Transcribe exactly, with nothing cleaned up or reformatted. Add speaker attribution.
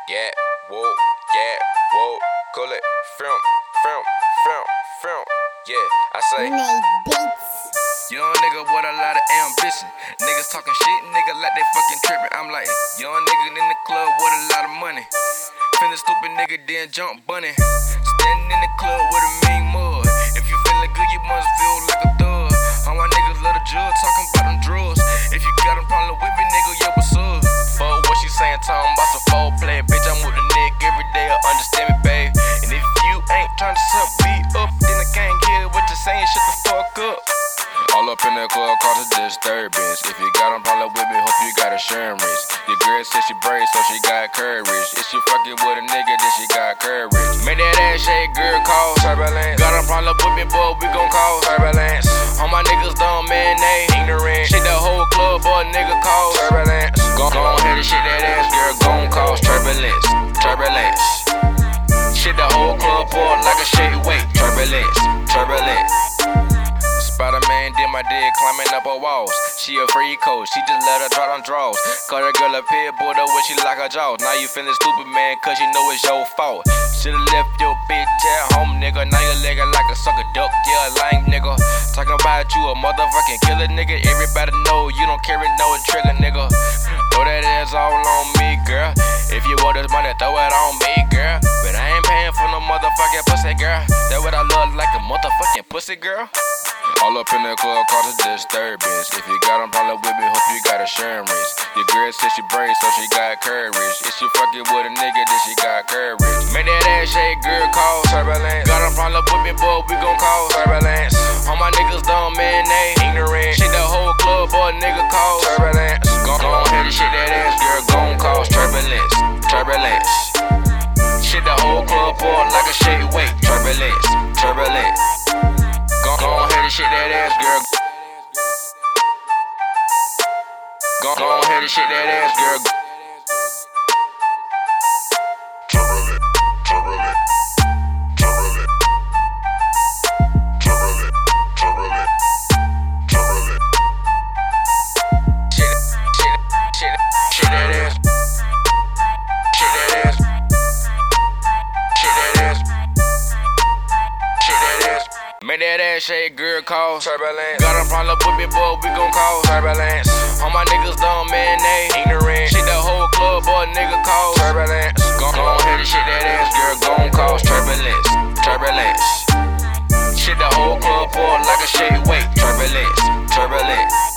Speaker 1: Yeah, whoa, yeah, whoa, call it, film, film, film, film. Yeah, I say, young nigga with a lot of ambition. Niggas talking shit, nigga like they fucking trippin'. I'm like, young nigga in the club with a lot of money. Feelin' stupid nigga, then jump bunny. Standing in the club with a mean mud. If you feelin' good, you must feel like a thug. All my niggas love the jug, talking about them drugs. If you got a problem with me, nigga, yo, what's up? Fuck what she saying, talking about some foreplay. Bitch, I'm with the nigga every day, I understand me, babe. And if you ain't trying to suck me up, then I can't hear what you're saying, shut the fuck up. All up in the club, cause a disturbance. If you got a problem with me, hope you got insurance. Your girl said she brave, so she got courage. If she fucking with a nigga, then she got courage. Make that ass shake, girl, call turbulence. Got a problem with me, boy, we gon' call turbulence. All my niggas dumb, man, they ignorant. Shit the whole club, boy, nigga, cause turbulence. Go, go ahead and shit that ass, girl, gon' cause turbulence. Turbulence. Shit the whole club, boy, like a shake weight. Turbulence. Turbulence. Spider-Man did my dig, climbing up her walls. She a free coach, she just let her drop on draws. Call her girl a pit bull, though when she like her jaws. Now you feeling stupid, man, cause you know it's your fault. Should've left your bitch at home, nigga. Now you legging like a sucker duck, yeah, lame nigga. Talking about you a motherfucking killer, nigga. Everybody know you don't carry no trigger, nigga. Throw that ass all on me, girl. If you want this money, throw it on me, girl. But I ain't paying for no motherfucking pussy, girl. That what I love, like a motherfucking pussy, girl. All up in the club, cause a disturbance. If you got a problem with me, hope you got insurance. Your girl said she brave, so she got courage. If she fucking with a nigga, then she got courage. Make that ass shake, girl, call turbulence. Got a problem with me, boy, we gon' call turbulence. All my niggas dumb, man, they ignorant. Shit the whole club, boy, nigga, call turbulence. Go, go ahead and shit that ass, girl, gon' cause turbulence. Turbulence. Shit the whole club, boy, like a shake weight. Turbulence. Turbulence. Go, go ahead and shit that ass, girl. Go, go ahead and shit that ass, girl.
Speaker 2: Turbulent, turbulent, turbulent, turbulent, turbulent, turbulent.
Speaker 1: Shit, shit, shit, shit that ass. Shit that ass. Shit that ass. Shit that ass. Make that ass shake, girl, call turbulence. Got a problem with me, boy, we gon' call turbulence. All my niggas dumb, man, they ignorant. Shit the whole club, boy, nigga, call turbulence. Go, go ahead and shit that ass, girl, gon' cause turbulence. Turbulence. Shit the whole club, boy, like a shake weight. Turbulence. Turbulence.